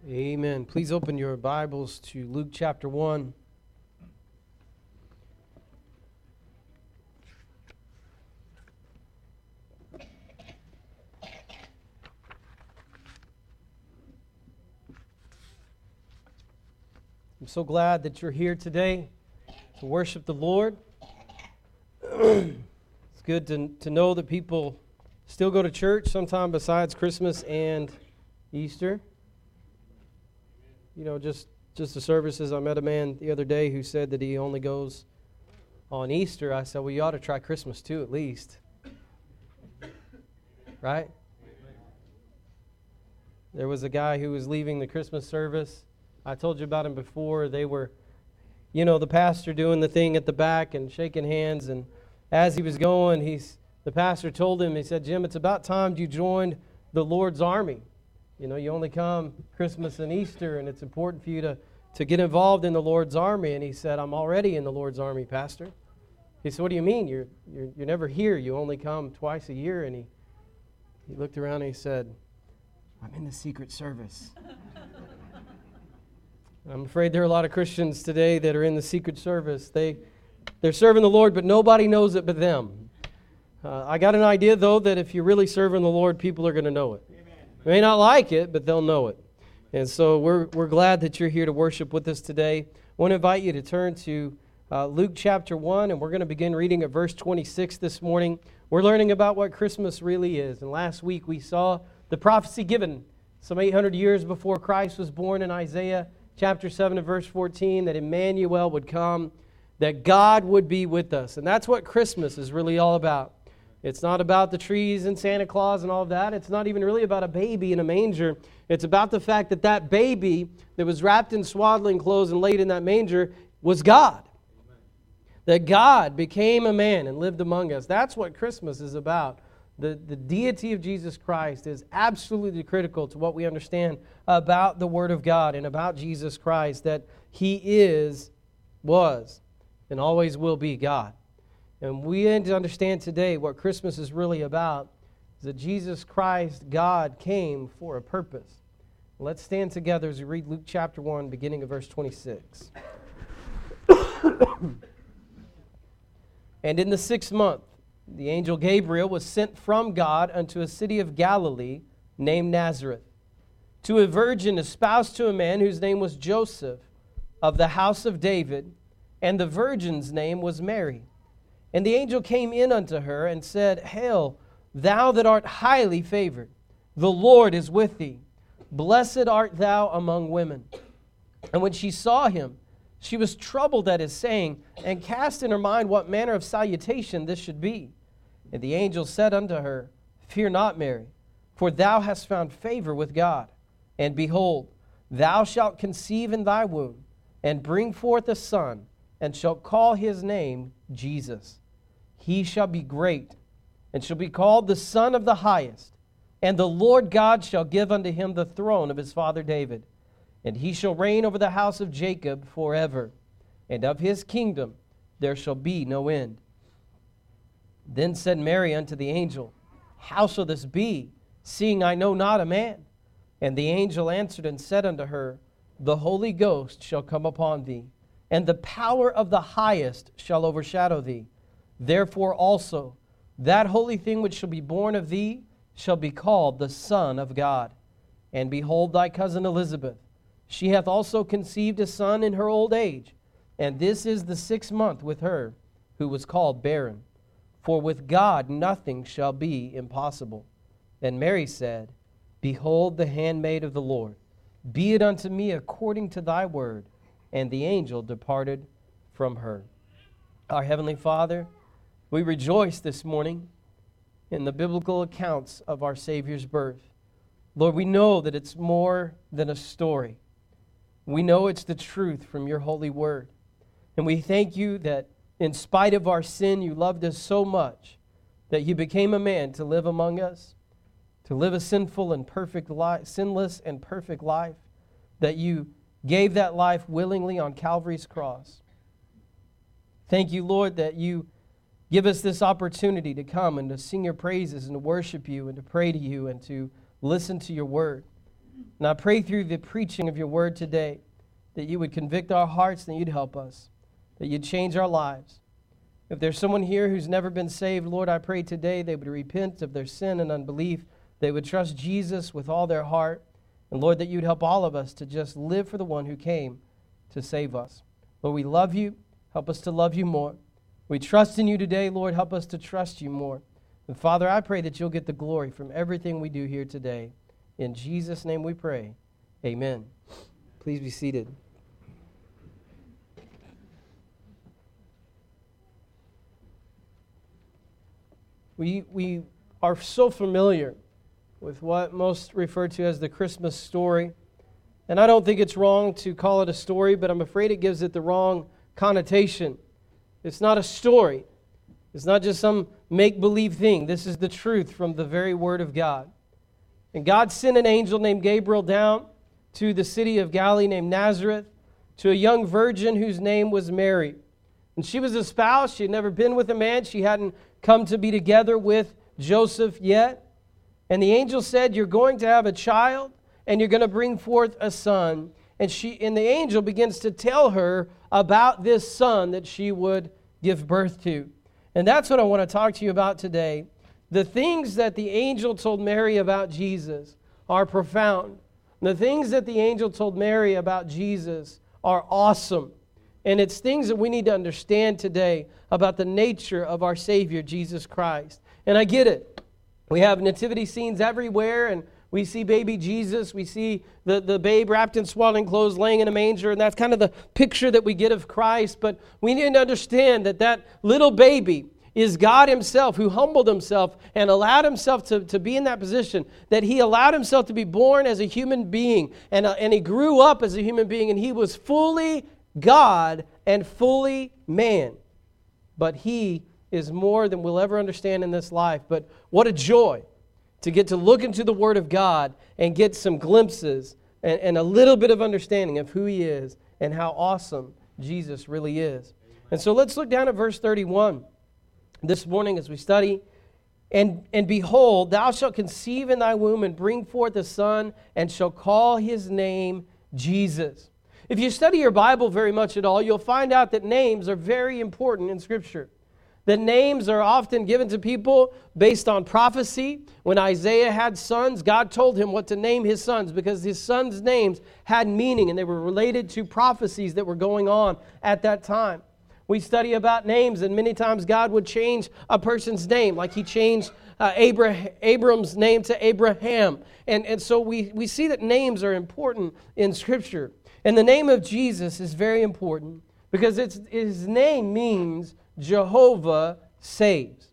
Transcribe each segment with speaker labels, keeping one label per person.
Speaker 1: Amen. Please open your Bibles to Luke chapter 1. I'm so glad that you're here today to worship the Lord. It's good to know that people still go to church sometime besides Christmas and Easter. You know, just the services. I met a man the other day who said that he only goes on Easter. I said, well, you ought to try Christmas too, at least. Right? There was a guy who was leaving the Christmas service. I told you about him before. They were, the pastor doing the thing at the back and shaking hands. And as he was going, the pastor told him, he said, Jim, it's about time you joined the Lord's army. You only come Christmas and Easter, and it's important for you to get involved in the Lord's army. And he said, I'm already in the Lord's army, Pastor. He said, what do you mean? You're never here. You only come twice a year. And he looked around and he said, I'm in the Secret Service. I'm afraid there are a lot of Christians today that are in the Secret Service. They're serving the Lord, but nobody knows it but them. I got an idea, though, that if you're really serving the Lord, people are going to know it. They may not like it, but they'll know it. And so we're glad that you're here to worship with us today. I want to invite you to turn to Luke chapter 1, and we're going to begin reading at verse 26 this morning. We're learning about what Christmas really is. And last week we saw the prophecy given some 800 years before Christ was born in Isaiah chapter 7 and verse 14, that Emmanuel would come, that God would be with us. And that's what Christmas is really all about. It's not about the trees and Santa Claus and all of that. It's not even really about a baby in a manger. It's about the fact that that baby that was wrapped in swaddling clothes and laid in that manger was God. Amen. That God became a man and lived among us. That's what Christmas is about. The deity of Jesus Christ is absolutely critical to what we understand about the Word of God and about Jesus Christ, that He was, and always will be God. And we need to understand today what Christmas is really about, is that Jesus Christ, God, came for a purpose. Let's stand together as we read Luke chapter 1, beginning of verse 26. And in the 6th month, the angel Gabriel was sent from God unto a city of Galilee named Nazareth, to a virgin espoused to a man whose name was Joseph, of the house of David, and the virgin's name was Mary. And the angel came in unto her and said, Hail, thou that art highly favored, the Lord is with thee. Blessed art thou among women. And when she saw him, she was troubled at his saying, and cast in her mind what manner of salutation this should be. And the angel said unto her, Fear not, Mary, for thou hast found favor with God. And behold, thou shalt conceive in thy womb, and bring forth a son, and shalt call his name Jesus. He shall be great, and shall be called the Son of the Highest. And the Lord God shall give unto him the throne of his father David. And he shall reign over the house of Jacob forever. And of his kingdom there shall be no end. Then said Mary unto the angel, How shall this be, seeing I know not a man? And the angel answered and said unto her, The Holy Ghost shall come upon thee, and the power of the Highest shall overshadow thee. Therefore also, that holy thing which shall be born of thee shall be called the Son of God. And behold, thy cousin Elizabeth, she hath also conceived a son in her old age, and this is the 6th month with her, who was called barren. For with God nothing shall be impossible. And Mary said, Behold the handmaid of the Lord, be it unto me according to thy word. And the angel departed from her. Our Heavenly Father, we rejoice this morning in the biblical accounts of our Savior's birth. Lord, we know that it's more than a story. We know it's the truth from your holy word. And we thank you that in spite of our sin, you loved us so much that you became a man to live among us, to live a sinful and perfect life, sinless and perfect life, that you gave that life willingly on Calvary's cross. Thank you, Lord, that you give us this opportunity to come and to sing your praises and to worship you and to pray to you and to listen to your word. And I pray through the preaching of your word today that you would convict our hearts, that you'd help us, that you'd change our lives. If there's someone here who's never been saved, Lord, I pray today they would repent of their sin and unbelief. They would trust Jesus with all their heart. And Lord, that you'd help all of us to just live for the one who came to save us. Lord, we love you. Help us to love you more. We trust in you today, Lord. Help us to trust you more. And Father, I pray that you'll get the glory from everything we do here today. In Jesus' name we pray. Amen. Please be seated. We are so familiar with what most refer to as the Christmas story. And I don't think it's wrong to call it a story, but I'm afraid it gives it the wrong connotation. It's not a story. It's not just some make-believe thing. This is the truth from the very Word of God. And God sent an angel named Gabriel down to the city of Galilee named Nazareth to a young virgin whose name was Mary. And she was espoused. She had never been with a man. She hadn't come to be together with Joseph yet. And the angel said, you're going to have a child, and you're going to bring forth a son. And the angel begins to tell her about this son that she would give birth to. And that's what I want to talk to you about today. The things that the angel told Mary about Jesus are profound. The things that the angel told Mary about Jesus are awesome. And it's things that we need to understand today about the nature of our Savior, Jesus Christ. And I get it. We have nativity scenes everywhere, and we see baby Jesus. We see the babe wrapped in swaddling clothes laying in a manger, and that's kind of the picture that we get of Christ. But we need to understand that that little baby is God himself, who humbled himself and allowed himself to be in that position, that he allowed himself to be born as a human being, and he grew up as a human being, and he was fully God and fully man. But he is more than we'll ever understand in this life. But what a joy to get to look into the Word of God and get some glimpses and a little bit of understanding of who he is and how awesome Jesus really is. And so let's look down at verse 31 this morning as we study. And behold, thou shalt conceive in thy womb and bring forth a son, and shall call his name Jesus. If you study your Bible very much at all, you'll find out that names are very important in Scripture. That names are often given to people based on prophecy. When Isaiah had sons, God told him what to name his sons because his sons' names had meaning and they were related to prophecies that were going on at that time. We study about names, and many times God would change a person's name, like he changed Abram's name to Abraham. And so we see that names are important in Scripture. And the name of Jesus is very important because his name means Jehovah saves.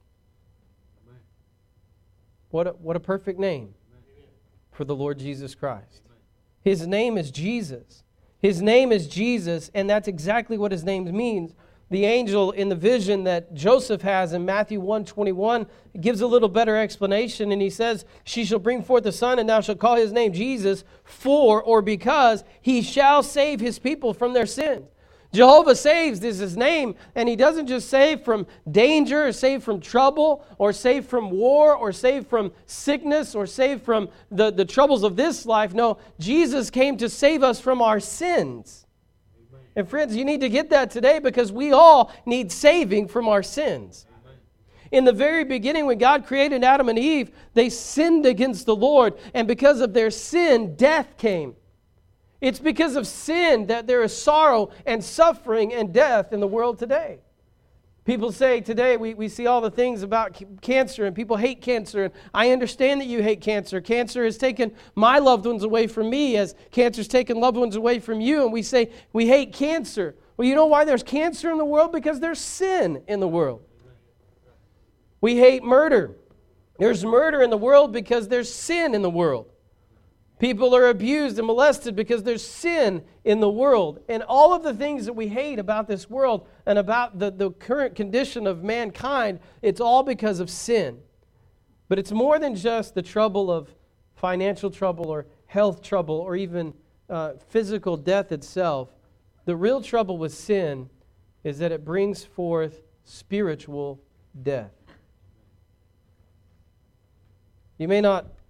Speaker 1: What a perfect name for the Lord Jesus Christ. His name is Jesus. His name is Jesus, and that's exactly what his name means. The angel in the vision that Joseph has in Matthew 1:21 gives a little better explanation, and he says, she shall bring forth a son, and thou shalt call his name Jesus, for or because he shall save his people from their sins. Jehovah saves is his name, and he doesn't just save from danger or save from trouble or save from war or save from sickness or save from the troubles of this life. No, Jesus came to save us from our sins. And friends, you need to get that today because we all need saving from our sins. In the very beginning, when God created Adam and Eve, they sinned against the Lord, and because of their sin, death came. It's because of sin that there is sorrow and suffering and death in the world today. People say today, we see all the things about cancer, and people hate cancer. And I understand that you hate cancer. Cancer has taken my loved ones away from me as cancer's taken loved ones away from you. And we say we hate cancer. Well, you know why there's cancer in the world? Because there's sin in the world. We hate murder. There's murder in the world because there's sin in the world. People are abused and molested because there's sin in the world. And all of the things that we hate about this world and about the current condition of mankind, it's all because of sin. But it's more than just the trouble of financial trouble or health trouble or even physical death itself. The real trouble with sin is that it brings forth spiritual death. You may not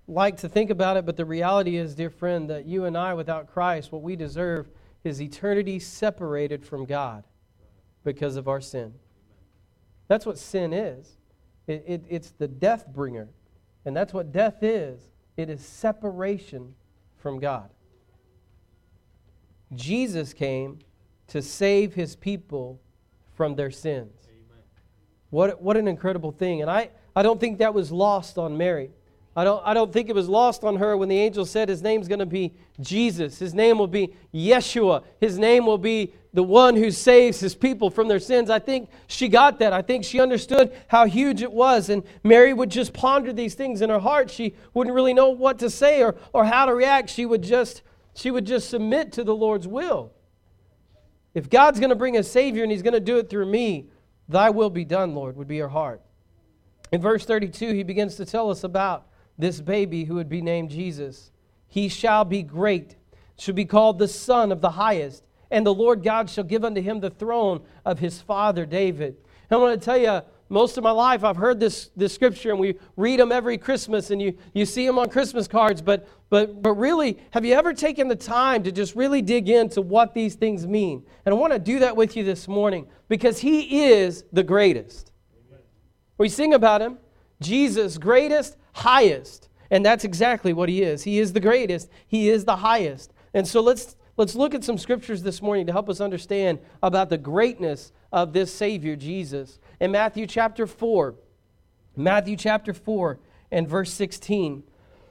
Speaker 1: like to think about it, but the reality is, dear friend, that you and I, without Christ, what we deserve is eternity separated from God because of our sin. That's what sin is. It's the death bringer. And that's what death is. It is separation from God. Jesus came to save his people from their sins. What an incredible thing. And I don't think that was lost on Mary. I don't think it was lost on her when the angel said his name's going to be Jesus. His name will be Yeshua. His name will be the one who saves his people from their sins. I think she got that. I think she understood how huge it was. And Mary would just ponder these things in her heart. She wouldn't really know what to say or how to react. She would just submit to the Lord's will. If God's going to bring a Savior and he's going to do it through me, thy will be done, Lord, would be her heart. In verse 32, he begins to tell us about this baby who would be named Jesus. He shall be great, shall be called the Son of the Highest, and the Lord God shall give unto him the throne of his father David. And I want to tell you, most of my life I've heard this scripture, and we read them every Christmas, and you see them on Christmas cards, but really, have you ever taken the time to just really dig into what these things mean? And I want to do that with you this morning, because he is the greatest. We sing about him, Jesus, greatest, highest. And that's exactly what he is. He is the greatest. He is the highest. And so let's look at some scriptures this morning to help us understand about the greatness of this Savior, Jesus. In Matthew chapter 4 and verse 16.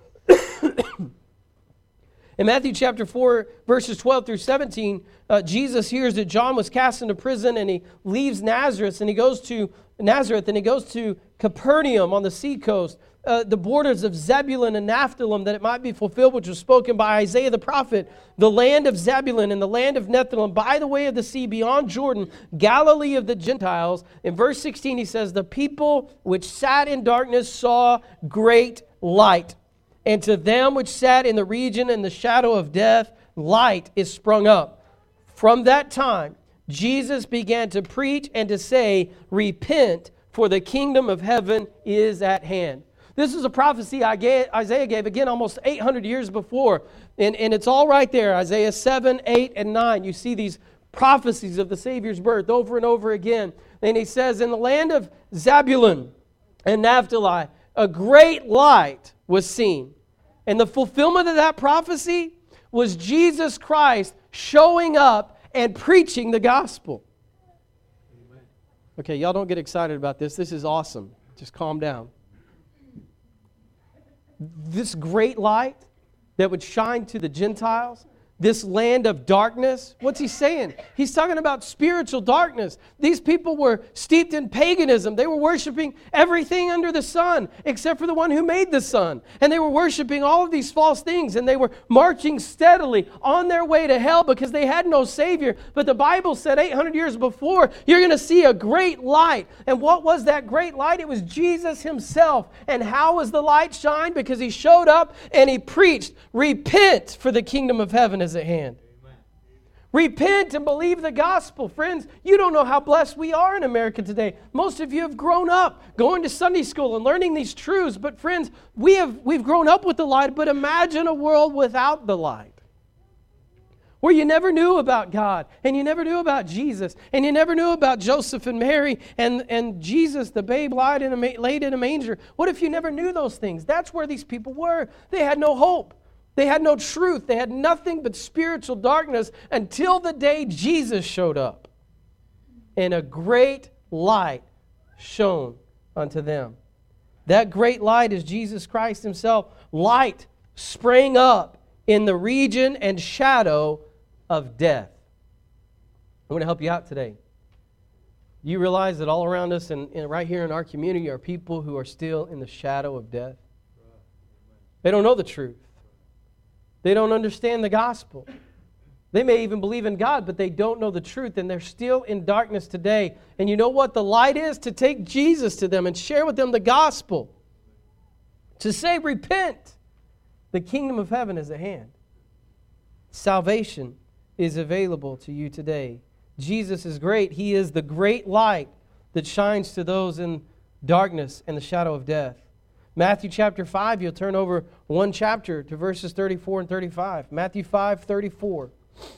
Speaker 1: In Matthew chapter 4, verses 12 through 17, Jesus hears that John was cast into prison, and he leaves Nazareth, and he goes to Capernaum on the seacoast, the borders of Zebulun and Naphtali, that it might be fulfilled, which was spoken by Isaiah the prophet, the land of Zebulun and the land of Naphtali, by the way of the sea beyond Jordan, Galilee of the Gentiles. In verse 16, he says, the people which sat in darkness saw great light. And to them which sat in the region and the shadow of death, light is sprung up. From that time, Jesus began to preach and to say, repent, for the kingdom of heaven is at hand. This is a prophecy Isaiah gave, again, almost 800 years before. And it's all right there, Isaiah 7, 8, and 9. You see these prophecies of the Savior's birth over and over again. And he says, in the land of Zebulun and Naphtali, a great light was seen. And the fulfillment of that prophecy was Jesus Christ showing up and preaching the gospel. Amen. Okay, y'all don't get excited about this. This is awesome. Just calm down. This great light that would shine to the Gentiles, this land of darkness, what's he saying? He's talking about spiritual darkness. These people were steeped in paganism. They were worshiping everything under the sun except for the one who made the sun. And they were worshiping all of these false things, and they were marching steadily on their way to hell because they had no Savior. But the Bible said 800 years before, you're going to see a great light. And what was that great light? It was Jesus himself. And how was the light shine? Because he showed up and he preached, repent, for the kingdom of heaven is at hand. Amen. Repent and believe the gospel. Friends, you don't know how blessed we are in America today. Most of you have grown up going to Sunday school and learning these truths. But friends, we've grown up with the light, but imagine a world without the light, where you never knew about God, and you never knew about Jesus, and you never knew about Joseph and Mary and Jesus, the babe laid in a manger. What if you never knew those things? That's where these people were. They had no hope. They had no truth. They had nothing but spiritual darkness until the day Jesus showed up. And a great light shone unto them. That great light is Jesus Christ himself. Light sprang up in the region and shadow of death. I want to help you out today. You realize that all around us and right here in our community are people who are still in the shadow of death. They don't know the truth. They don't understand the gospel. They may even believe in God, but they don't know the truth, and they're still in darkness today. And you know what the light is? To take Jesus to them and share with them the gospel. To say, repent. The kingdom of heaven is at hand. Salvation is available to you today. Jesus is great. He is the great light that shines to those in darkness and the shadow of death. Matthew chapter 5, you'll turn over one chapter to verses 34 and 35. Matthew 5:34.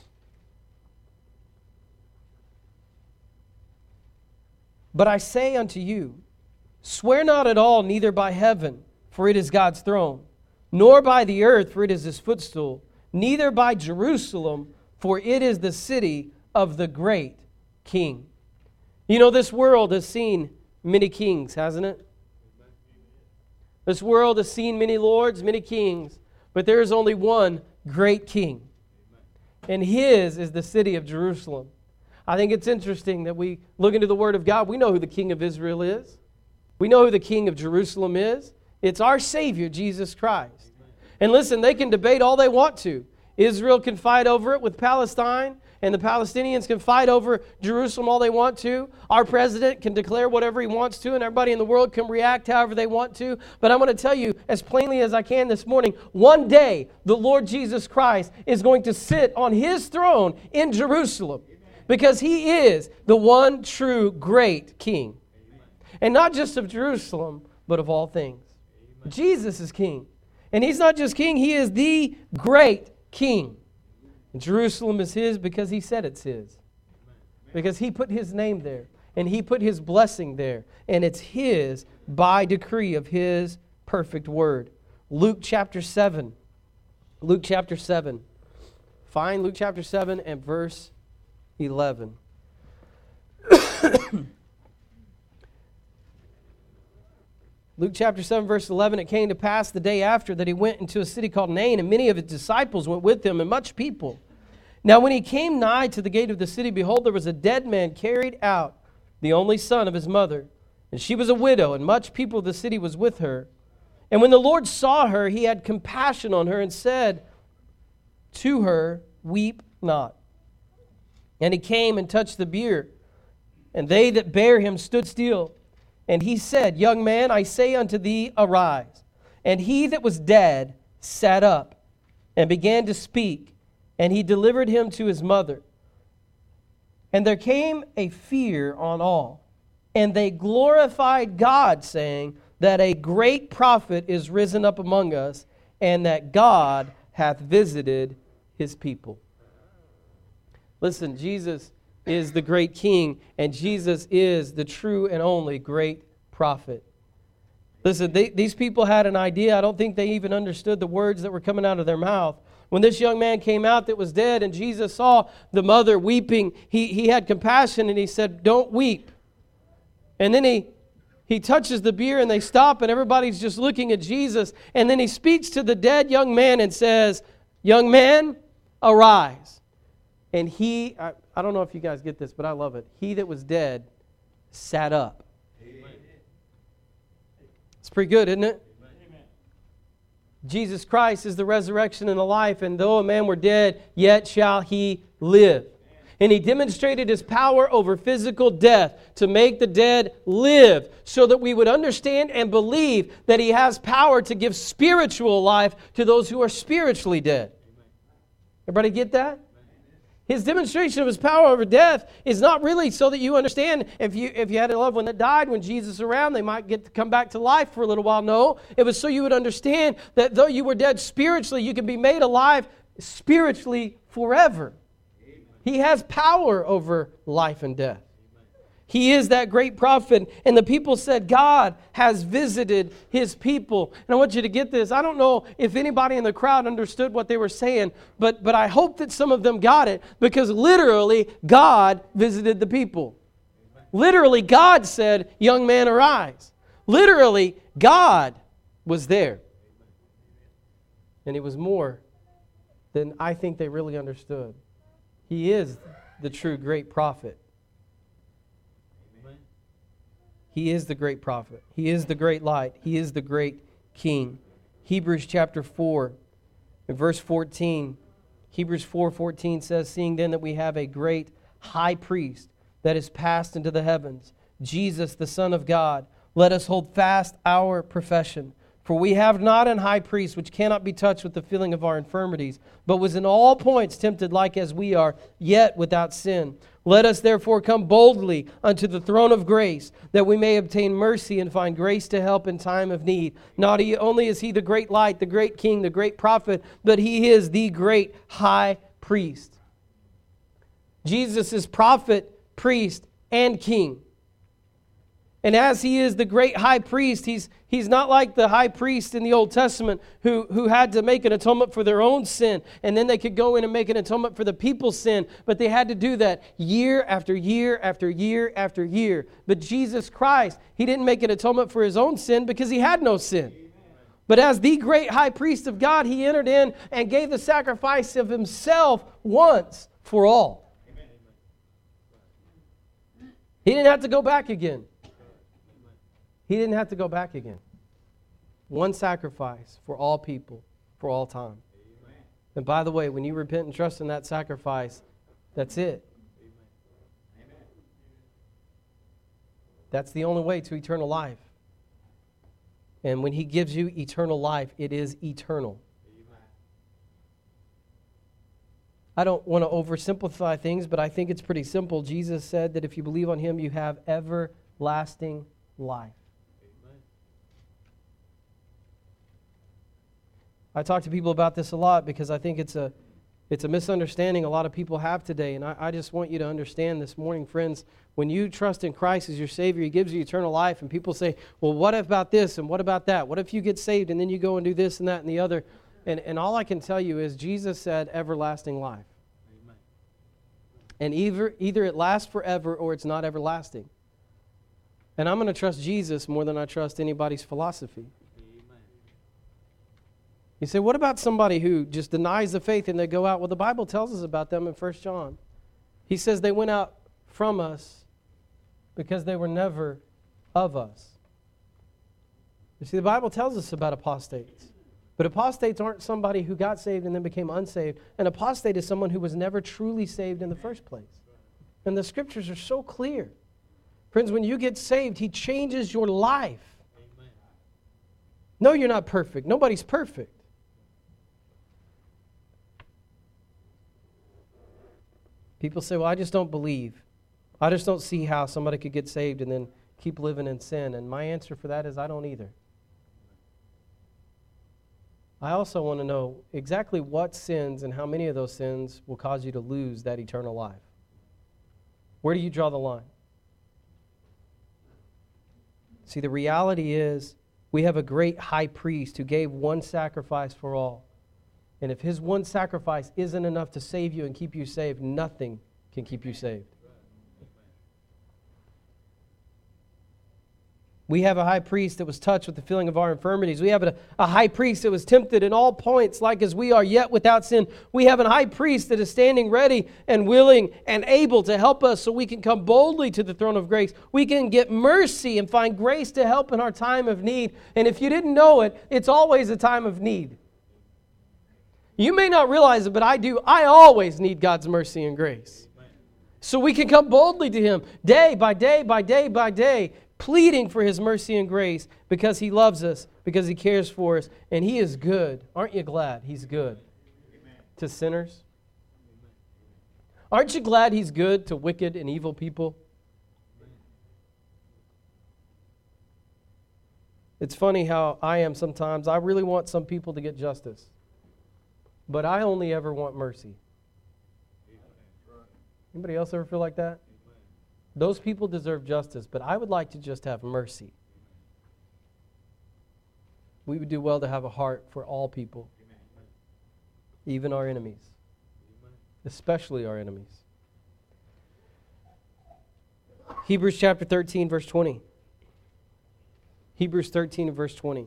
Speaker 1: But I say unto you, swear not at all, neither by heaven, for it is God's throne, nor by the earth, for it is his footstool, neither by Jerusalem, for it is the city of the great King. You know, this world has seen many kings, hasn't it? This world has seen many lords, many kings, but there is only one great King, and his is the city of Jerusalem. I think it's interesting that we look into the Word of God. We know who the King of Israel is. We know who the King of Jerusalem is. It's our Savior, Jesus Christ. And listen, they can debate all they want to. Israel can fight over it with Palestine, and the Palestinians can fight over Jerusalem all they want to. Our president can declare whatever he wants to, and everybody in the world can react however they want to. But I'm going to tell you as plainly as I can this morning, one day the Lord Jesus Christ is going to sit on his throne in Jerusalem, because he is the one true great King. And not just of Jerusalem, but of all things. Jesus is King. And he's not just King, he is the great King. And Jerusalem is his because he said it's his. Because he put his name there. And he put his blessing there. And it's his by decree of his perfect word. Luke chapter 7. Luke chapter 7. Find Luke chapter 7 and verse 11. Luke chapter 7, verse 11, it came to pass the day after that he went into a city called Nain, and many of his disciples went with him, and much people. Now when he came nigh to the gate of the city, behold, there was a dead man carried out, the only son of his mother. And she was a widow, and much people of the city was with her. And when the Lord saw her, he had compassion on her, and said to her, weep not. And he came and touched the bier, and they that bare him stood still. And he said, young man, I say unto thee, arise. And he that was dead sat up and began to speak, and he delivered him to his mother. And there came a fear on all, and they glorified God, saying that a great prophet is risen up among us, and that God hath visited his people. Listen, Jesus is the great King, and Jesus is the true and only great prophet. Listen, these people had an idea. I don't think they even understood the words that were coming out of their mouth. When this young man came out that was dead, and Jesus saw the mother weeping, he had compassion, and he said, don't weep. And then he touches the bier, and they stop, and everybody's just looking at Jesus. And then he speaks to the dead young man and says, young man, arise. And I don't know if you guys get this, but I love it. He that was dead sat up. Amen. It's pretty good, isn't it? Amen. Jesus Christ is the resurrection and the life, and though a man were dead, yet shall he live. And he demonstrated his power over physical death to make the dead live, so that we would understand and believe that he has power to give spiritual life to those who are spiritually dead. Everybody get that? His demonstration of his power over death is not really so that you understand if you had a loved one that died when Jesus was around, they might get to come back to life for a little while. No, it was so you would understand that though you were dead spiritually, you can be made alive spiritually forever. Amen. He has power over life and death. He is that great prophet. And the people said, God has visited his people. And I want you to get this. I don't know if anybody in the crowd understood what they were saying, but I hope that some of them got it, because literally God visited the people. Literally God said, young man, arise. Literally God was there. And it was more than I think they really understood. He is the true great prophet. He is the great prophet. He is the great light. He is the great King. Hebrews chapter 4, and verse 14. Hebrews 4:14 says, seeing then that we have a great high priest that is passed into the heavens, Jesus the Son of God, let us hold fast our profession. For we have not an high priest which cannot be touched with the feeling of our infirmities, but was in all points tempted like as we are, yet without sin. Let us therefore come boldly unto the throne of grace, that we may obtain mercy and find grace to help in time of need. Not only is he the great light, the great king, the great prophet, but he is the great high priest. Jesus is prophet, priest, and king. And as he is the great high priest, he's not like the high priest in the Old Testament who had to make an atonement for their own sin, and then they could go in and make an atonement for the people's sin, but they had to do that year after year after year after year. But Jesus Christ, he didn't make an atonement for his own sin because he had no sin. But as the great high priest of God, he entered in and gave the sacrifice of himself once for all. He didn't have to go back again. He didn't have to go back again. One sacrifice for all people, for all time. Amen. And by the way, when you repent and trust in that sacrifice, that's it. Amen. That's the only way to eternal life. And when he gives you eternal life, it is eternal. Amen. I don't want to oversimplify things, but I think it's pretty simple. Jesus said that if you believe on him, you have everlasting life. I talk to people about this a lot because I think it's a misunderstanding a lot of people have today. And I just want you to understand this morning, friends, when you trust in Christ as your Savior, he gives you eternal life. And people say, well, what about this and what about that? What if you get saved and then you go and do this and that and the other? And all I can tell you is Jesus said everlasting life. Amen. And either it lasts forever or it's not everlasting. And I'm going to trust Jesus more than I trust anybody's philosophy. You say, what about somebody who just denies the faith and they go out? Well, the Bible tells us about them in 1 John. He says they went out from us because they were never of us. You see, the Bible tells us about apostates. But apostates aren't somebody who got saved and then became unsaved. An apostate is someone who was never truly saved in the first place. And the scriptures are so clear. Friends, when you get saved, he changes your life. Amen. No, you're not perfect. Nobody's perfect. People say, well, I just don't believe. I just don't see how somebody could get saved and then keep living in sin. And my answer for that is I don't either. I also want to know exactly what sins and how many of those sins will cause you to lose that eternal life. Where do you draw the line? See, the reality is we have a great high priest who gave one sacrifice for all. And if his one sacrifice isn't enough to save you and keep you saved, nothing can keep you saved. We have a high priest that was touched with the feeling of our infirmities. We have a high priest that was tempted in all points like as we are, yet without sin. We have a high priest that is standing ready and willing and able to help us so we can come boldly to the throne of grace. We can get mercy and find grace to help in our time of need. And if you didn't know it, it's always a time of need. You may not realize it, but I do. I always need God's mercy and grace. So we can come boldly to him day by day by day by day, pleading for his mercy and grace because he loves us, because he cares for us, and he is good. Aren't you glad he's good to sinners? Aren't you glad he's good to wicked and evil people? It's funny how I am sometimes. I really want some people to get justice. But I only ever want mercy. Anybody else ever feel like that? Those people deserve justice, but I would like to just have mercy. We would do well to have a heart for all people, even our enemies, especially our enemies. Hebrews chapter 13, verse 20. Hebrews 13 and verse 20.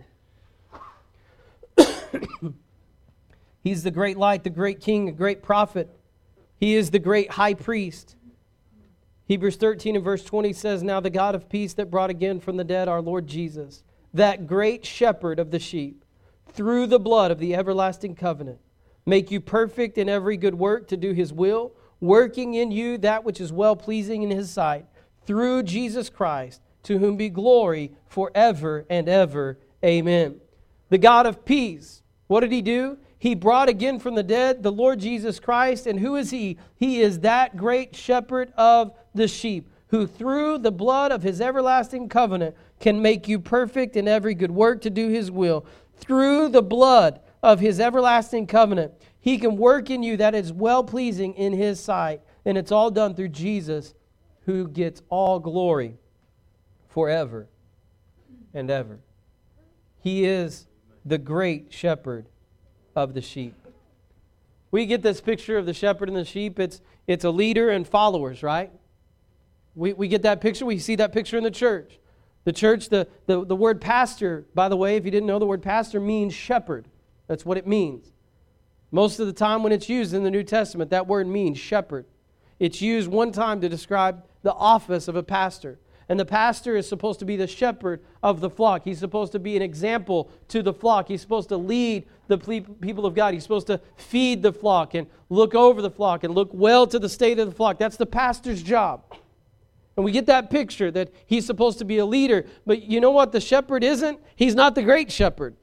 Speaker 1: He's the great light, the great king, the great prophet. He is the great high priest. Hebrews 13 and verse 20 says, now the God of peace that brought again from the dead our Lord Jesus, that great shepherd of the sheep, through the blood of the everlasting covenant, make you perfect in every good work to do his will, working in you that which is well-pleasing in his sight, through Jesus Christ, to whom be glory forever and ever. Amen. The God of peace, what did he do? He brought again from the dead the Lord Jesus Christ. And who is He? He is that great shepherd of the sheep, who through the blood of His everlasting covenant can make you perfect in every good work to do His will. Through the blood of His everlasting covenant, He can work in you that is well-pleasing in His sight. And it's all done through Jesus, who gets all glory forever and ever. He is the great shepherd of the sheep. We get this picture of the shepherd and the sheep. It's a leader and followers, right? We get that picture. We see that picture in the church. The church, the word pastor, by the way, if you didn't know, the word pastor means shepherd. That's what it means. Most of the time when it's used in the New Testament, that word means shepherd. It's used one time to describe the office of a pastor. And the pastor is supposed to be the shepherd of the flock. He's supposed to be an example to the flock. He's supposed to lead the people of God. He's supposed to feed the flock and look over the flock and look well to the state of the flock. That's the pastor's job. And we get that picture that he's supposed to be a leader. But you know what the shepherd isn't? He's not the great shepherd.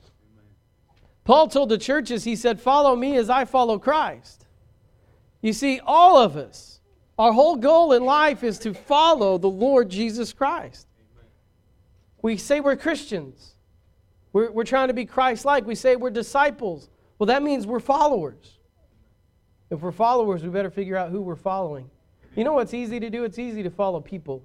Speaker 1: Paul told the churches, he said, follow me as I follow Christ. You see, all of us, our whole goal in life is to follow the Lord Jesus Christ. We say we're Christians. We're trying to be Christ-like. We say we're disciples. Well, that means we're followers. If we're followers, we better figure out who we're following. You know what's easy to do? It's easy to follow people.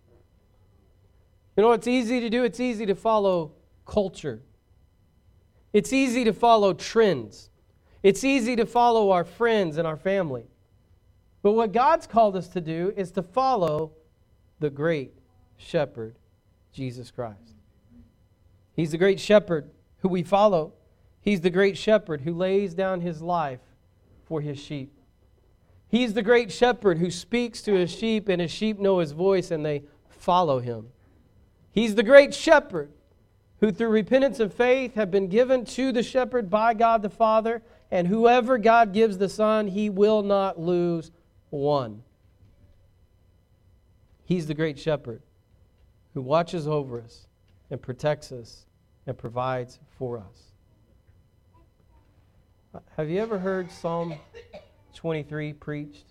Speaker 1: You know what's easy to do? It's easy to follow culture. It's easy to follow trends. It's easy to follow our friends and our family. But what God's called us to do is to follow the great shepherd, Jesus Christ. He's the great shepherd who we follow. He's the great shepherd who lays down His life for His sheep. He's the great shepherd who speaks to His sheep, and His sheep know His voice and they follow Him. He's the great shepherd who through repentance and faith have been given to the shepherd by God the Father, and whoever God gives the Son, He will not lose one. He's the great shepherd who watches over us and protects us and provides for us. Have you ever heard Psalm 23 preached?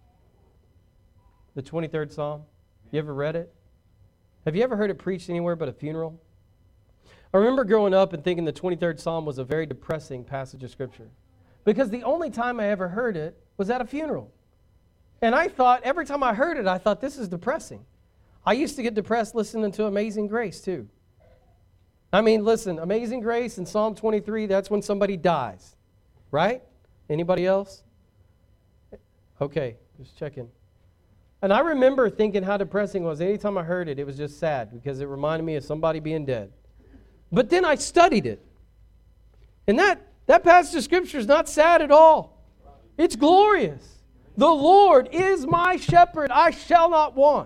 Speaker 1: The 23rd Psalm? You ever read it? Have you ever heard it preached anywhere but a funeral? I remember growing up and thinking the 23rd Psalm was a very depressing passage of Scripture, because the only time I ever heard it was at a funeral. And I thought, every time I heard it, I thought, this is depressing. I used to get depressed listening to Amazing Grace, too. I mean, listen, Amazing Grace and Psalm 23, that's when somebody dies. Right? Anybody else? Okay, just checking. And I remember thinking how depressing it was. Anytime I heard it, it was just sad, because it reminded me of somebody being dead. But then I studied it. And that passage of Scripture is not sad at all. It's glorious. The Lord is my shepherd, I shall not want.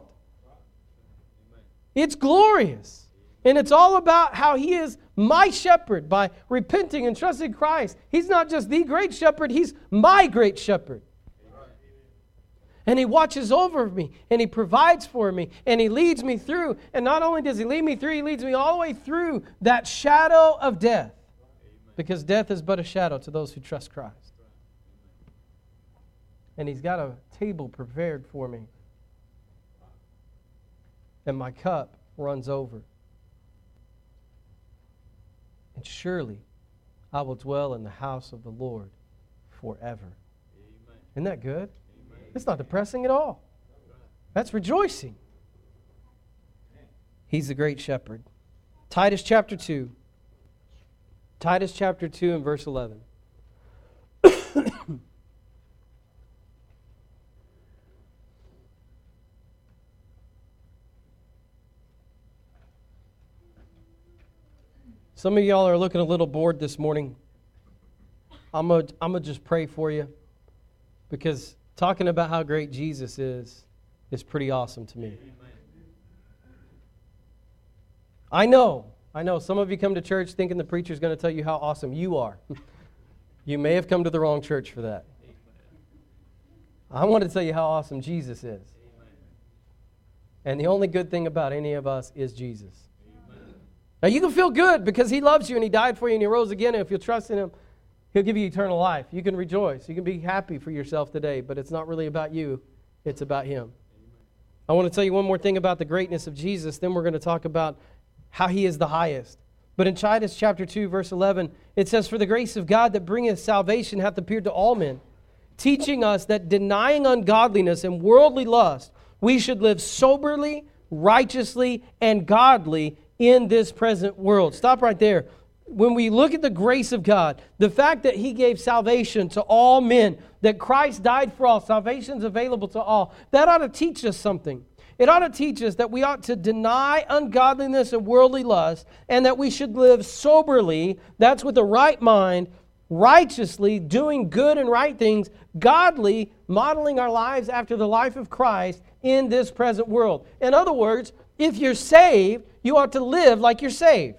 Speaker 1: It's glorious. And it's all about how He is my shepherd by repenting and trusting Christ. He's not just the great shepherd, He's my great shepherd. And He watches over me, and He provides for me, and He leads me through. And not only does He lead me through, He leads me all the way through that shadow of death. Because death is but a shadow to those who trust Christ. And He's got a table prepared for me. And my cup runs over. And surely I will dwell in the house of the Lord forever. Amen. Isn't that good? Amen. It's not depressing at all. That's rejoicing. He's the great shepherd. Titus chapter 2. Titus chapter 2 and verse 11. Some of y'all are looking a little bored this morning. I'm gonna just pray for you, because talking about how great Jesus is pretty awesome to me. I know some of you come to church thinking the preacher's going to tell you how awesome you are. You may have come to the wrong church for that. I want to tell you how awesome Jesus is. And the only good thing about any of us is Jesus. Now, you can feel good because He loves you and He died for you and He rose again. And if you'll trust in Him, He'll give you eternal life. You can rejoice. You can be happy for yourself today, but it's not really about you. It's about Him. I want to tell you one more thing about the greatness of Jesus. Then we're going to talk about how He is the highest. But in Titus chapter 2, verse 11, it says, "For the grace of God that bringeth salvation hath appeared to all men, teaching us that denying ungodliness and worldly lust, we should live soberly, righteously, and godly in this present world." Stop right there. When we look at the grace of God, the fact that He gave salvation to all men, that Christ died for all, salvation's available to all, that ought to teach us something. It ought to teach us that we ought to deny ungodliness and worldly lust, and that we should live soberly, that's with the right mind, righteously, doing good and right things, godly, modeling our lives after the life of Christ in this present world. In other words, if you're saved, you ought to live like you're saved.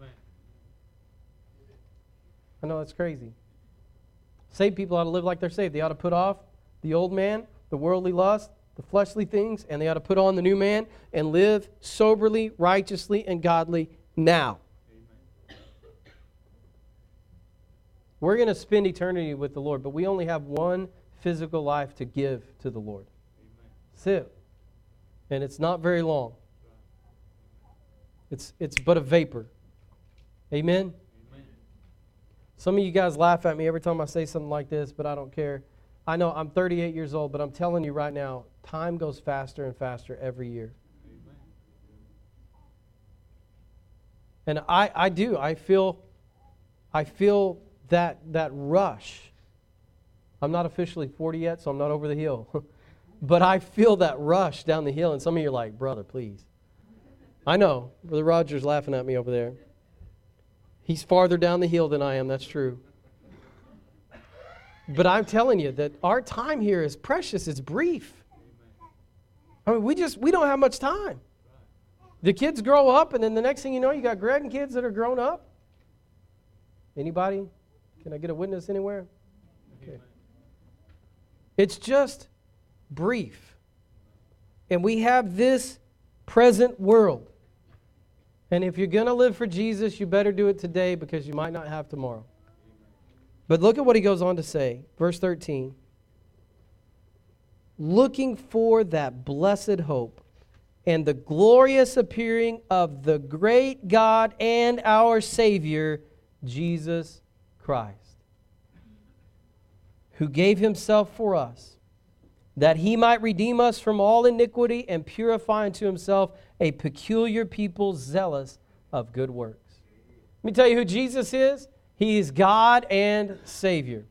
Speaker 1: I know that's crazy. Saved people ought to live like they're saved. They ought to put off the old man, the worldly lust, the fleshly things, and they ought to put on the new man and live soberly, righteously, and godly now. Amen. We're going to spend eternity with the Lord, but we only have one physical life to give to the Lord. Amen. That's it. And it's not very long. It's but a vapor. Amen? Some of you guys laugh at me every time I say something like this, but I don't care. I know I'm 38 years old, but I'm telling you right now, time goes faster and faster every year. And I do. I feel that rush. I'm not officially 40 yet, so I'm not over the hill. But I feel that rush down the hill, and some of you are like, "Brother, please." I know. Brother Roger's laughing at me over there. He's farther down the hill than I am, that's true. But I'm telling you that our time here is precious, it's brief. I mean, we don't have much time. The kids grow up, and then the next thing you know, you got grandkids that are grown up. Anybody? Can I get a witness anywhere? Okay. It's just brief. And we have this present world. And if you're going to live for Jesus, you better do it today because you might not have tomorrow. But look at what he goes on to say. Verse 13. "Looking for that blessed hope and the glorious appearing of the great God and our Savior, Jesus Christ, who gave Himself for us, that He might redeem us from all iniquity and purify unto Himself a peculiar people zealous of good works." Let me tell you who Jesus is. He is God and Savior.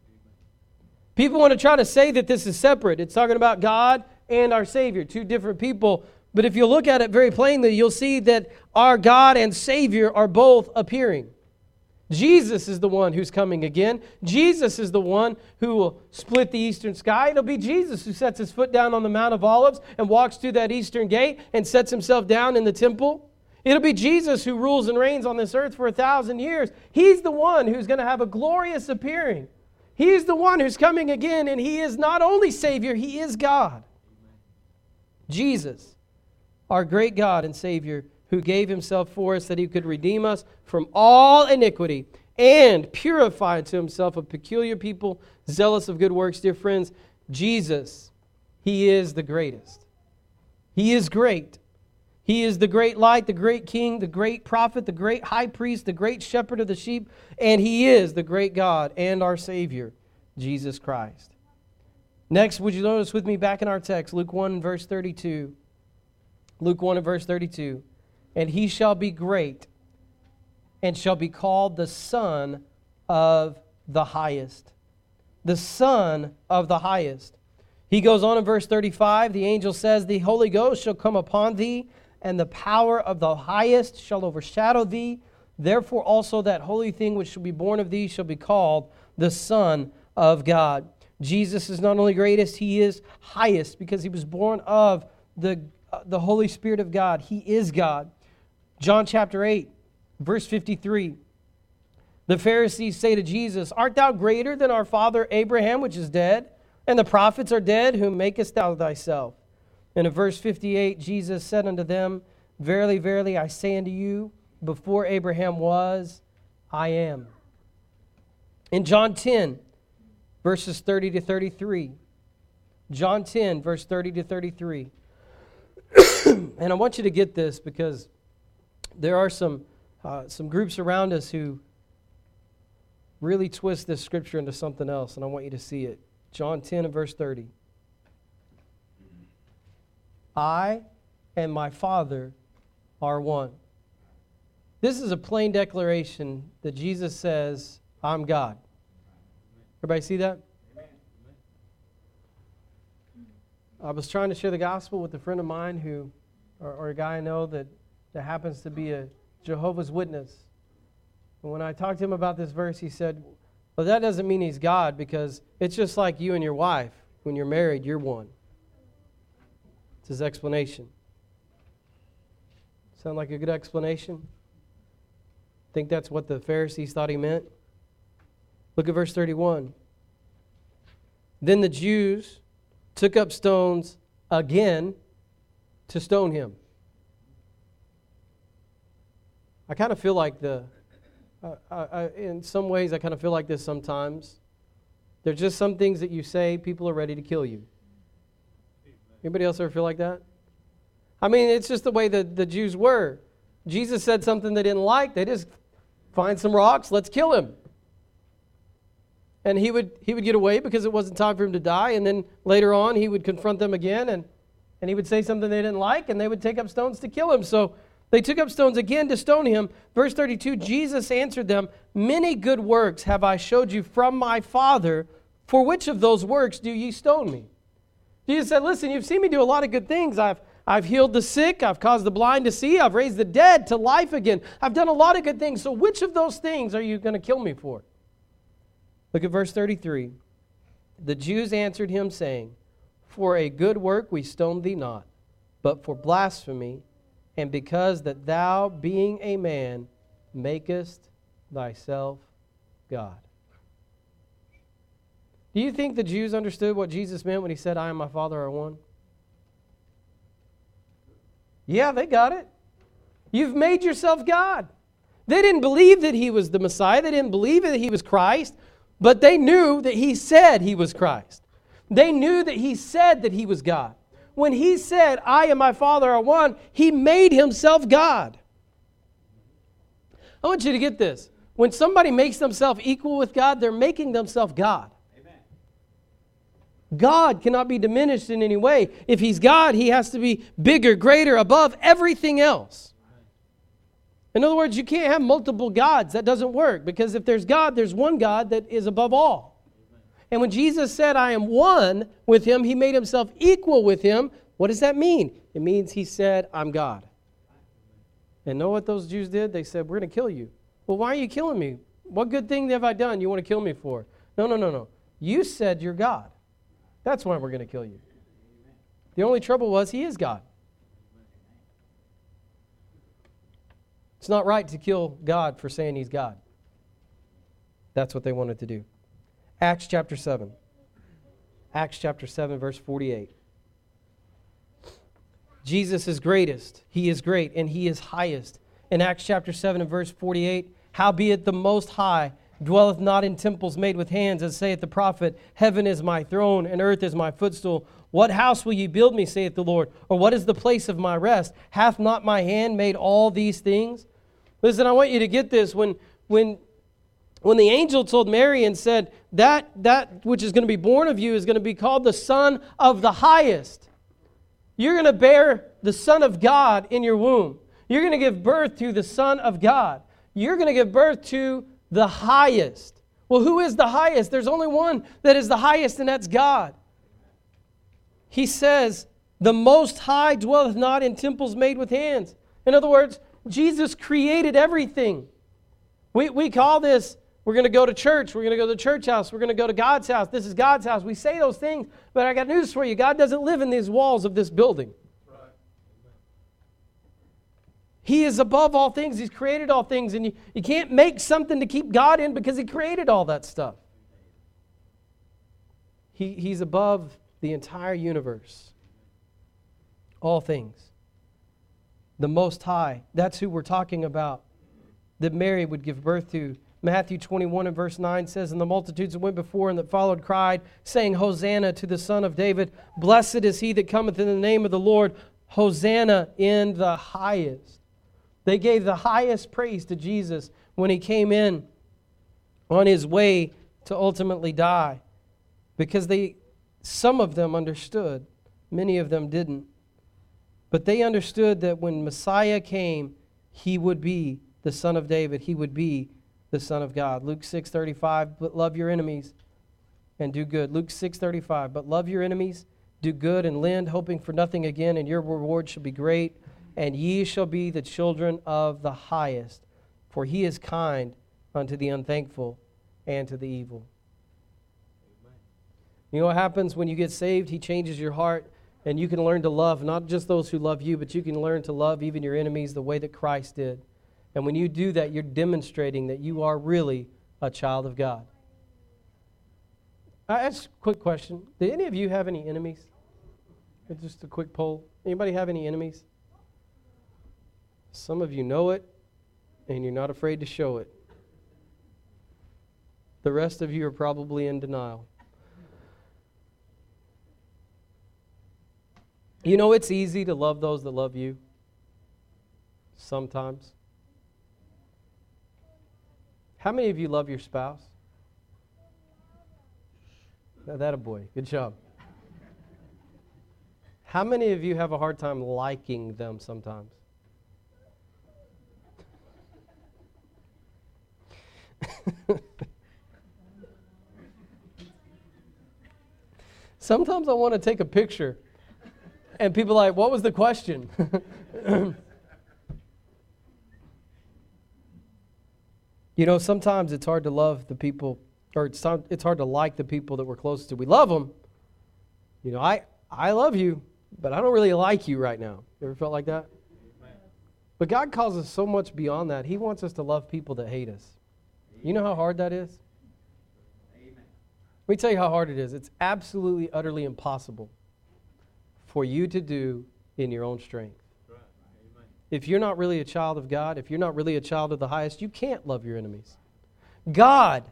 Speaker 1: People want to try to say that this is separate. It's talking about God and our Savior, two different people. But if you look at it very plainly, you'll see that our God and Savior are both appearing. Jesus is the one who's coming again. Jesus is the one who will split the eastern sky. It'll be Jesus who sets His foot down on the Mount of Olives and walks through that eastern gate and sets Himself down in the temple. It'll be Jesus who rules and reigns on this earth for 1,000 years. He's the one who's going to have a glorious appearing. He's the one who's coming again, and He is not only Savior, He is God. Jesus, our great God and Savior, who gave Himself for us that He could redeem us from all iniquity and purify to Himself a peculiar people, zealous of good works. Dear friends, Jesus, He is the greatest. He is great. He is the great light, the great king, the great prophet, the great high priest, the great shepherd of the sheep, and He is the great God and our Savior, Jesus Christ. Next, would you notice with me back in our text, Luke 1 and verse 32. Luke 1 and verse 32. "And He shall be great, and shall be called the Son of the Highest." The Son of the Highest. He goes on in verse 35, the angel says, "The Holy Ghost shall come upon thee, and the power of the Highest shall overshadow thee. Therefore also that holy thing which shall be born of thee shall be called the Son of God." Jesus is not only greatest, He is highest because He was born of the Holy Spirit of God. He is God. John chapter 8, verse 53. The Pharisees say to Jesus, "Art thou greater than our father Abraham, which is dead? And the prophets are dead, whom makest thou thyself?" And in verse 58, Jesus said unto them, "Verily, verily, I say unto you, before Abraham was, I am." In John 10, verses 30 to 33. John 10, verse 30 to 33. And I want you to get this because there are some groups around us who really twist this scripture into something else, and I want you to see it. John 10 and verse 30. I and my Father are one. This is a plain declaration that Jesus says, I'm God. Everybody see that? I was trying to share the gospel with a friend of mine who, or a guy I know that happens to be a Jehovah's Witness. And when I talked to him about this verse, he said, well, that doesn't mean he's God because it's just like you and your wife. When you're married, you're one. It's his explanation. Sound like a good explanation? Think that's what the Pharisees thought he meant? Look at verse 31. Then the Jews took up stones again to stone him. I kind of feel like in some ways, I kind of feel like this sometimes. There's just some things that you say, people are ready to kill you. Anybody else ever feel like that? I mean, it's just the way that the Jews were. Jesus said something they didn't like. They just find some rocks, let's kill him. And he would get away because it wasn't time for him to die. And then later on, he would confront them again, and he would say something they didn't like, and they would take up stones to kill him. So they took up stones again to stone him. Verse 32, Jesus answered them, many good works have I showed you from my Father. For which of those works do ye stone me? Jesus said, listen, you've seen me do a lot of good things. I've healed the sick. I've caused the blind to see. I've raised the dead to life again. I've done a lot of good things. So which of those things are you going to kill me for? Look at verse 33. The Jews answered him, saying, for a good work we stone thee not, but for blasphemy, and because that thou, being a man, makest thyself God. Do you think the Jews understood what Jesus meant when he said, I and my Father are one? Yeah, they got it. You've made yourself God. They didn't believe that he was the Messiah. They didn't believe that he was Christ, but they knew that he said he was Christ. They knew that he said that he was God. When he said, I and my Father are one, he made himself God. I want you to get this. When somebody makes themselves equal with God, they're making themselves God. God cannot be diminished in any way. If he's God, he has to be bigger, greater, above everything else. In other words, you can't have multiple gods. That doesn't work, because if there's God, there's one God that is above all. And when Jesus said, I am one with him, he made himself equal with him. What does that mean? It means he said, I'm God. And know what those Jews did? They said, we're going to kill you. Well, why are you killing me? What good thing have I done you want to kill me for? No. You said you're God. That's why we're going to kill you. The only trouble was he is God. It's not right to kill God for saying he's God. That's what they wanted to do. Acts chapter 7. Acts chapter 7, verse 48. Jesus is greatest. He is great, and he is highest. In Acts chapter 7 and verse 48, howbeit the Most High dwelleth not in temples made with hands, as saith the prophet, heaven is my throne, and earth is my footstool. What house will ye build me, saith the Lord? Or what is the place of my rest? Hath not my hand made all these things? Listen, I want you to get this. When the angel told Mary and said, that which is going to be born of you is going to be called the Son of the Highest. You're going to bear the Son of God in your womb. You're going to give birth to the Son of God. You're going to give birth to the highest. Well, who is the highest? There's only one that is the highest, and that's God. He says, the Most High dwelleth not in temples made with hands. In other words, Jesus created everything. We call this, we're going to go to church, we're going to go to the church house, we're going to go to God's house, this is God's house. We say those things, but I got news for you. God doesn't live in these walls of this building. He is above all things. He's created all things. And you can't make something to keep God in because he created all that stuff. He's above the entire universe. All things. The Most High. That's who we're talking about. That Mary would give birth to. Matthew 21 and verse 9 says, "And the multitudes that went before and that followed cried, saying, Hosanna to the Son of David. Blessed is he that cometh in the name of the Lord. Hosanna in the highest." They gave the highest praise to Jesus when he came in on his way to ultimately die. Because some of them understood, many of them didn't. But they understood that when Messiah came, he would be the Son of David. He would be the Son of God. Luke 6:35, "But love your enemies and do good." Luke 6:35, "But love your enemies, do good, and lend, hoping for nothing again, and your reward shall be great, and ye shall be the children of the highest, for he is kind unto the unthankful and to the evil." Amen. You know what happens when you get saved? He changes your heart, and you can learn to love not just those who love you, but you can learn to love even your enemies the way that Christ did. And when you do that, you're demonstrating that you are really a child of God. I ask a quick question. Do any of you have any enemies? It's just a quick poll. Anybody have any enemies? Some of you know it, and you're not afraid to show it. The rest of you are probably in denial. You know, it's easy to love those that love you. Sometimes. How many of you love your spouse? That a boy. Good job. How many of you have a hard time liking them sometimes? Sometimes I want to take a picture and people are like, "What was the question?" You know, sometimes it's hard to love the people, or it's hard to like the people that we're closest to. We love them. You know, I love you, but I don't really like you right now. You ever felt like that? Amen. But God calls us so much beyond that. He wants us to love people that hate us. You know how hard that is? Amen. Let me tell you how hard it is. It's absolutely, utterly impossible for you to do in your own strength. If you're not really a child of God, if you're not really a child of the highest, you can't love your enemies. God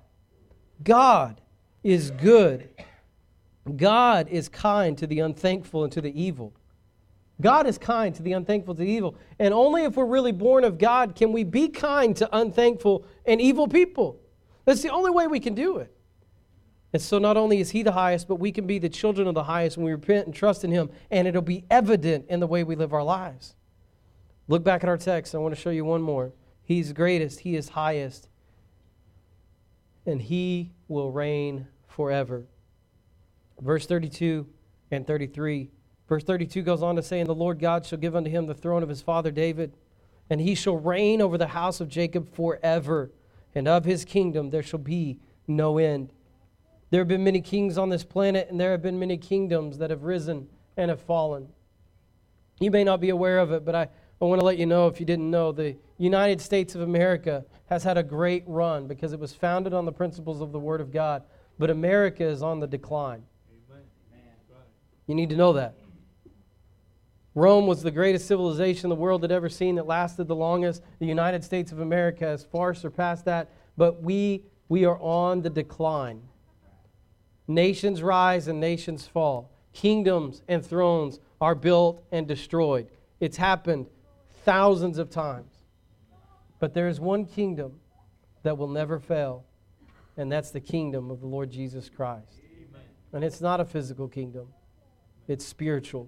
Speaker 1: is good. God is kind to the unthankful and to the evil. God is kind to the unthankful, to the evil. And only if we're really born of God can we be kind to unthankful and evil people. That's the only way we can do it. And so not only is He the highest, but we can be the children of the highest when we repent and trust in Him, and it'll be evident in the way we live our lives. Look back at our text. I want to show you one more. He's greatest. He is highest. And He will reign forever. Verse 32 and 33. Verse 32 goes on to say, "And the Lord God shall give unto him the throne of his father David, and he shall reign over the house of Jacob forever, and of his kingdom there shall be no end." There have been many kings on this planet, and there have been many kingdoms that have risen and have fallen. You may not be aware of it, but I want to let you know, if you didn't know, the United States of America has had a great run because it was founded on the principles of the Word of God. But America is on the decline. Amen. You need to know that. Rome was the greatest civilization the world had ever seen that lasted the longest. The United States of America has far surpassed that. But we are on the decline. Nations rise and nations fall. Kingdoms and thrones are built and destroyed. It's happened thousands of times. But there is one kingdom that will never fail, and that's the kingdom of the Lord Jesus Christ. Amen. And it's not a physical kingdom. It's spiritual.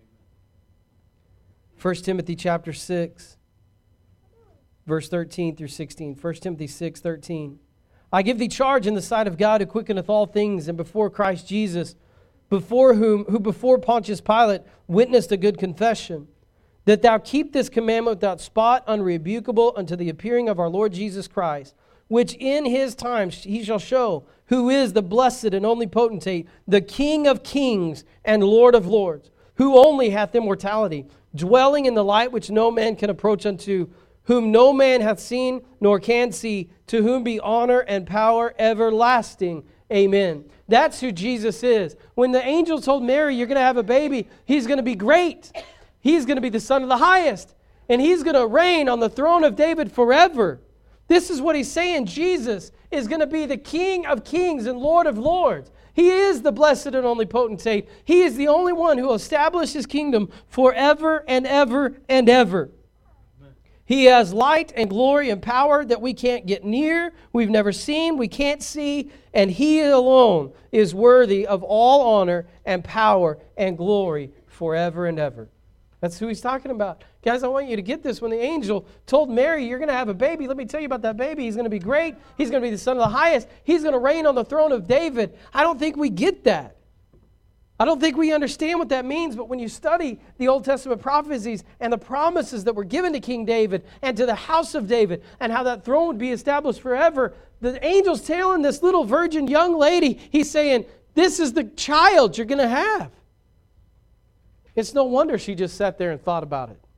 Speaker 1: 1 Timothy chapter 6, verse 13 through 16. 1 Timothy 6:13. "I give thee charge in the sight of God, who quickeneth all things, and before Christ Jesus, who before Pontius Pilate witnessed a good confession, that thou keep this commandment without spot, unrebukable, unto the appearing of our Lord Jesus Christ, which in his time he shall show who is the blessed and only potentate, the King of kings and Lord of lords, who only hath immortality, dwelling in the light which no man can approach unto, whom no man hath seen nor can see, to whom be honor and power everlasting. Amen." That's who Jesus is. When the angel told Mary, "You're going to have a baby, he's going to be great. He's going to be the Son of the highest, and he's going to reign on the throne of David forever." This is what he's saying. Jesus is going to be the King of kings and Lord of lords. He is the blessed and only potentate. He is the only one who will establish his kingdom forever and ever and ever. He has light and glory and power that we can't get near, we've never seen, we can't see, and he alone is worthy of all honor and power and glory forever and ever. That's who he's talking about. Guys, I want you to get this. When the angel told Mary, you're going to have a baby, let me tell you about that baby. He's going to be great. He's going to be the Son of the Highest. He's going to reign on the throne of David. I don't think we get that. I don't think we understand what that means, but when you study the Old Testament prophecies and the promises that were given to King David and to the house of David and how that throne would be established forever, the angel's telling this little virgin young lady, he's saying, this is the child you're going to have. It's no wonder she just sat there and thought about it.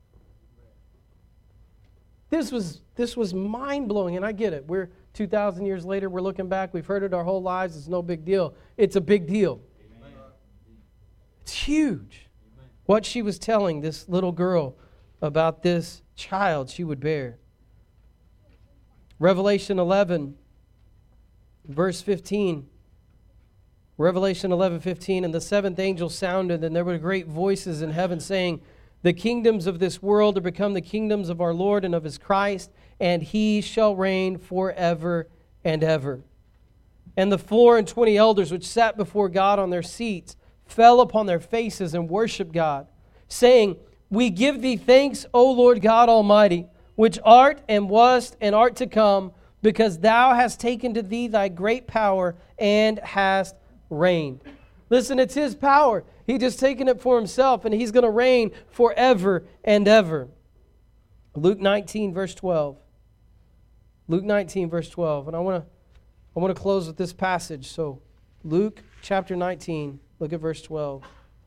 Speaker 1: This was mind-blowing, and I get it. We're 2,000 years later, we're looking back, we've heard it our whole lives, it's no big deal. It's a big deal. It's huge. What she was telling this little girl about this child she would bear. Revelation 11, verse 15. Revelation 11:15, and the seventh angel sounded, and there were great voices in heaven saying, the kingdoms of this world are become the kingdoms of our Lord and of his Christ, and he shall reign forever and ever. And the 24 elders which sat before God on their seats fell upon their faces and worshiped God, saying, we give thee thanks, O Lord God Almighty, which art and wast and art to come, because thou hast taken to thee thy great power and hast reigned. Listen, it's his power. He just taken it for himself, and he's going to reign forever and ever. Luke 19, verse 12. Luke 19, verse 12. And I want to close with this passage. So Luke chapter 19, look at verse 12.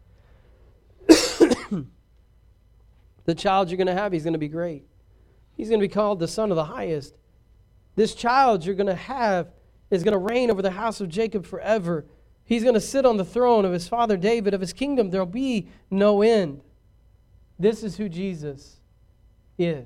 Speaker 1: The child you're going to have, he's going to be great. He's going to be called the Son of the Highest. This child you're going to have is going to reign over the house of Jacob forever. He's going to sit on the throne of his father David. Of his kingdom there'll be no end. This is who Jesus is.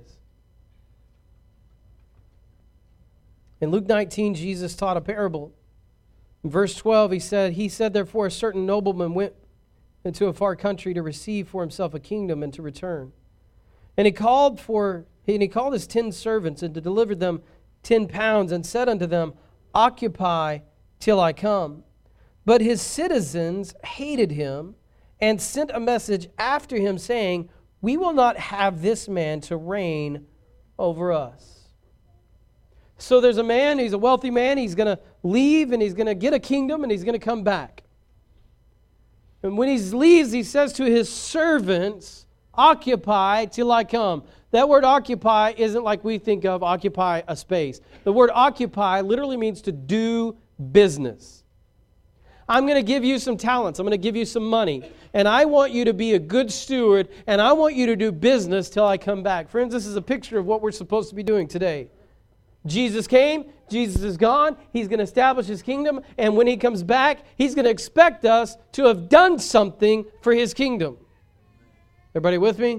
Speaker 1: In Luke 19, Jesus taught a parable. In verse 12, he said, therefore a certain nobleman went into a far country to receive for himself a kingdom and to return. And he called his 10 servants and to deliver them 10 pounds and said unto them, occupy till I come. But his citizens hated him and sent a message after him saying, we will not have this man to reign over us. So there's a man, he's a wealthy man, he's going to leave and he's going to get a kingdom and he's going to come back. And when he leaves, he says to his servants, occupy till I come. That word occupy isn't like we think of occupy a space. The word occupy literally means to do business. I'm going to give you some talents. I'm going to give you some money. And I want you to be a good steward, and I want you to do business till I come back. Friends, this is a picture of what we're supposed to be doing today. Jesus came, Jesus is gone, he's going to establish his kingdom, and when he comes back, he's going to expect us to have done something for his kingdom. Everybody with me?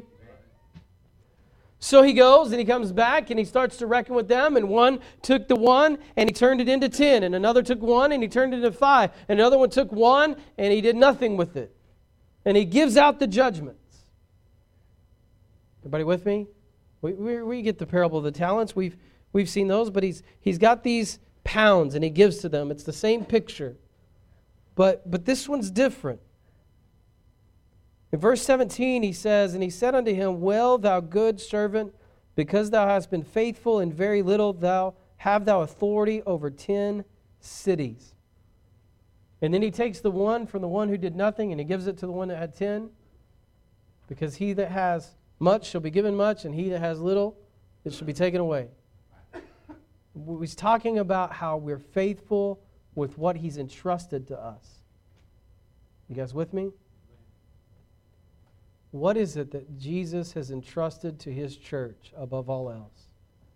Speaker 1: So he goes and he comes back and he starts to reckon with them, and one took the 1 and he turned it into 10, and another took 1 and he turned it into 5, and another one took 1 and he did nothing with it. And he gives out the judgments. Everybody with me? We get the parable of the talents. We've seen those, but he's got these pounds and he gives to them. It's the same picture. But this one's different. In verse 17 he says, and he said unto him, well, thou good servant, because thou hast been faithful in very little, thou authority over 10 cities. And then he takes the 1 from the one who did nothing and he gives it to the one that had 10. Because he that has much shall be given much, and he that has little, it shall be taken away. He's talking about how we're faithful with what he's entrusted to us. You guys with me? What is it that Jesus has entrusted to his church above all else?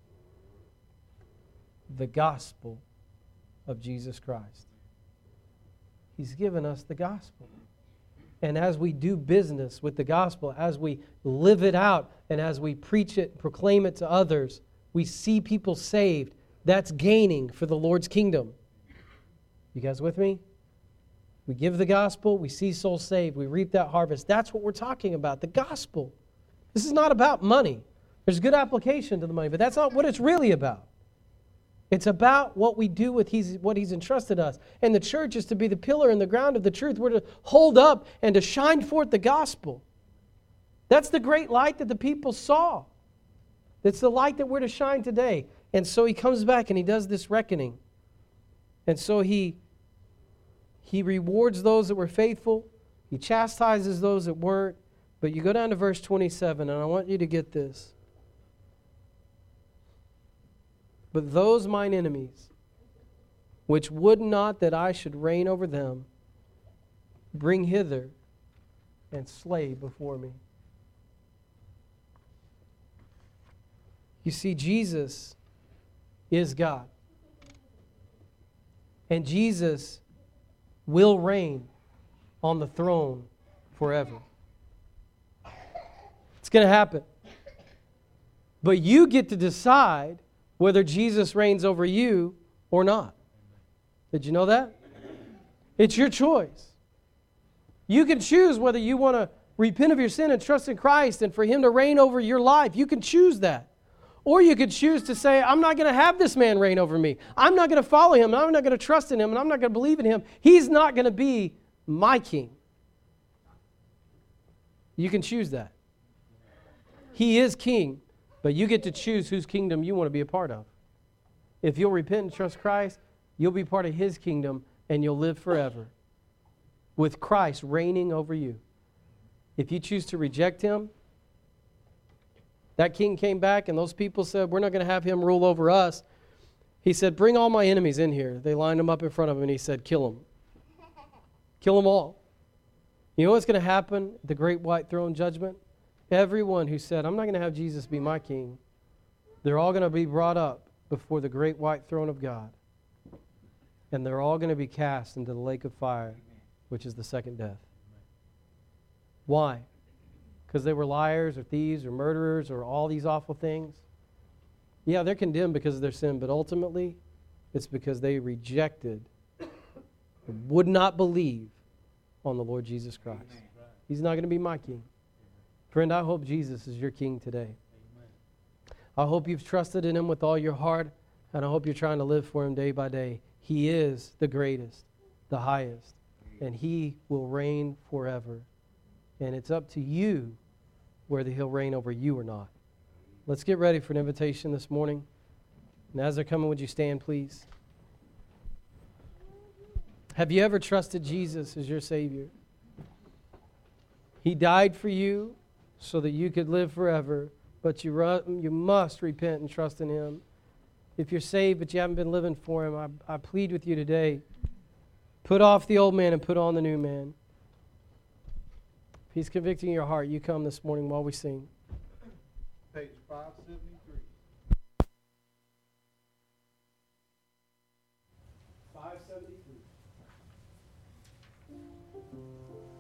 Speaker 1: The gospel of Jesus Christ. He's given us the gospel. And as we do business with the gospel, as we live it out, and as we preach it, proclaim it to others, we see people saved, that's gaining for the Lord's kingdom. You guys with me? We give the gospel, we see souls saved, we reap that harvest. That's what we're talking about, the gospel. This is not about money. There's good application to the money, but that's not what it's really about. It's about what we do with what He's entrusted us. And the church is to be the pillar and the ground of the truth. We're to hold up and to shine forth the gospel. That's the great light that the people saw. It's the light that we're to shine today. And so He comes back and He does this reckoning. And so He rewards those that were faithful. He chastises those that weren't. But you go down to verse 27, and I want you to get this. But those mine enemies, which would not that I should reign over them, bring hither and slay before me. You see, Jesus is God. And Jesus will reign on the throne forever. It's going to happen. But you get to decide whether Jesus reigns over you or not. Did you know that? It's your choice. You can choose whether you want to repent of your sin and trust in Christ and for Him to reign over your life. You can choose that. Or you could choose to say, I'm not going to have this man reign over me. I'm not going to follow him. I'm not going to trust in him. And I'm not going to believe in him. He's not going to be my king. You can choose that. He is king, but you get to choose whose kingdom you want to be a part of. If you'll repent and trust Christ, you'll be part of His kingdom and you'll live forever with Christ reigning over you. If you choose to reject Him, that king came back and those people said, we're not going to have Him rule over us. He said, bring all my enemies in here. They lined them up in front of Him and He said, kill them. Kill them all. You know what's going to happen at the great white throne judgment? Everyone who said, I'm not going to have Jesus be my king, they're all going to be brought up before the great white throne of God. And they're all going to be cast into the lake of fire, which is the second death. Why? Because they were liars or thieves or murderers or all these awful things? Yeah, they're condemned because of their sin, but ultimately it's because they rejected, would not believe on the Lord Jesus Christ. He's not going to be my king. Friend, I hope Jesus is your king today. I hope you've trusted in Him with all your heart, and I hope you're trying to live for Him day by day. He is the greatest, the highest, and He will reign forever. And it's up to you whether He'll reign over you or not. Let's get ready for an invitation this morning. And as they're coming, would you stand, please? Have you ever trusted Jesus as your Savior? He died for you so that you could live forever, but you must repent and trust in Him. If you're saved but you haven't been living for Him, I plead with you today, put off the old man and put on the new man. If He's convicting your heart, you come this morning while we sing.
Speaker 2: Page 573.
Speaker 1: 573.